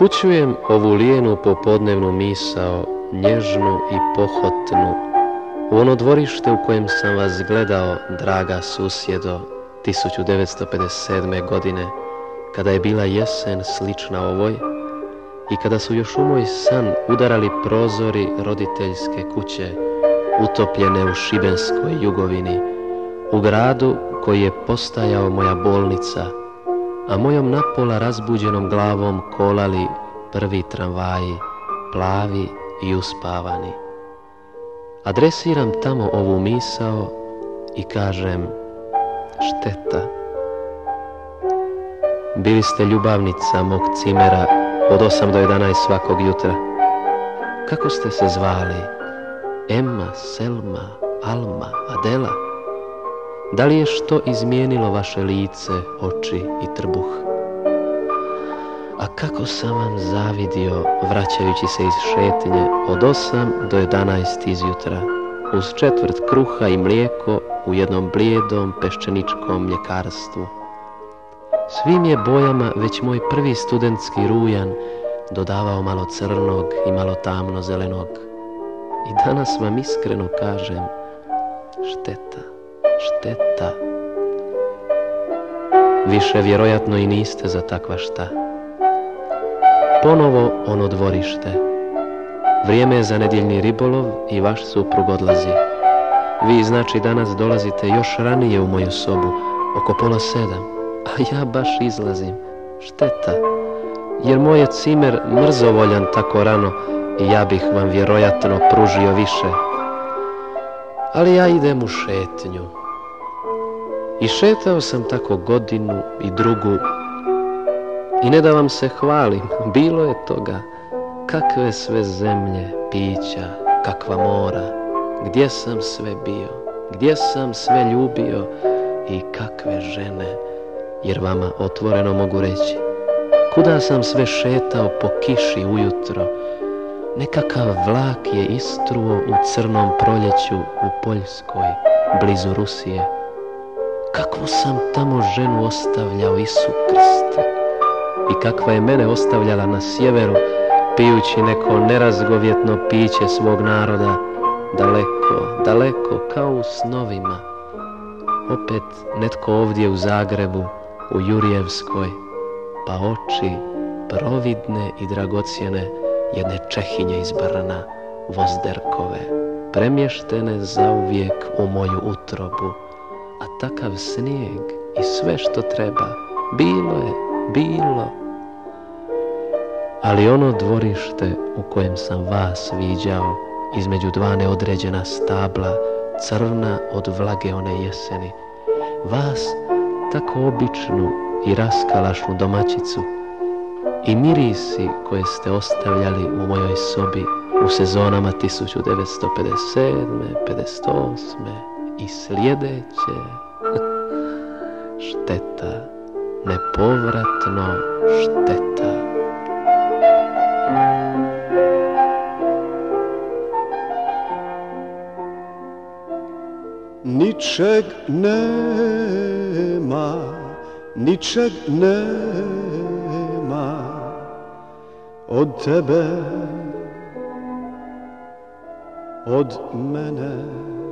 Upućujem ovu lijenu popodnevnu misao, nježnu i pohotnu, u ono dvorište u kojem sam vas gledao, draga susjedo, 1957. godine, kada je bila jesen slična ovoj i kada su još u moj san udarali prozori roditeljske kuće, utopljene u šibenskoj jugovini, u gradu koji je postajao moja bolnica, a mojom napola razbuđenom glavom kolali prvi tramvaji, plavi i uspavani. Adresiram tamo ovu misao i kažem: šteta. Bili ste ljubavnica mog cimera od 8 do 11 svakog jutra. Kako ste se zvali? Emma, Selma, Alma, Adela? Da li je što izmijenilo vaše lice, oči i trbuh? A kako sam vam zavidio vraćajući se iz šetnje od 8 do 11 izjutra, uz 1/4 kruha i mlijeko u jednom blijedom peščeničkom mljekarstvu. Svim je bojama već moj prvi studentski rujan dodavao malo crnog i malo tamno zelenog. I danas vam iskreno kažem: šteta, šteta. Više vjerojatno i niste za takva šta. Ponovo ono dvorište. Vrijeme je za nedjeljni ribolov i vaš suprug odlazi. Vi znači danas dolazite još ranije u moju sobu, oko 6:30, a ja baš izlazim. Šteta, jer moj je cimer mrzovoljan tako rano i ja bih vam vjerojatno pružio više. Ali ja idem u šetnju. I šetao sam tako godinu i drugu. I ne da vam se hvalim, bilo je toga. Kakve sve zemlje, pića, kakva mora, gdje sam sve bio, gdje sam sve ljubio i kakve žene, jer vama otvoreno mogu reći, kuda sam sve šetao po kiši ujutro, nekakav vlak je istruo u crnom proljeću u Poljskoj, blizu Rusije. Kakvu sam tamo ženu ostavljao Isu krst i kakva je mene ostavljala na sjeveru, pijući neko nerazgovjetno piće svog naroda, daleko, daleko, kao u snovima. Opet netko ovdje u Zagrebu, u Jurjevskoj, pa oči providne i dragocjene jedne Čehinje iz Brna, Vozderkove, premještene zauvijek u moju utrobu, a takav snijeg i sve što treba, bilo je, bilo. Ali ono dvorište u kojem sam vas viđao, između dva neodređena stabla, crna od vlage one jeseni, vas tako običnu i raskalašnu domaćicu, i mirisi koje ste ostavljali u mojoj sobi u sezonama 1957. 58. i sljedeće. Šteta, nepovratno šteta. Ničeg nema, ničeg nema od tebe, od mene.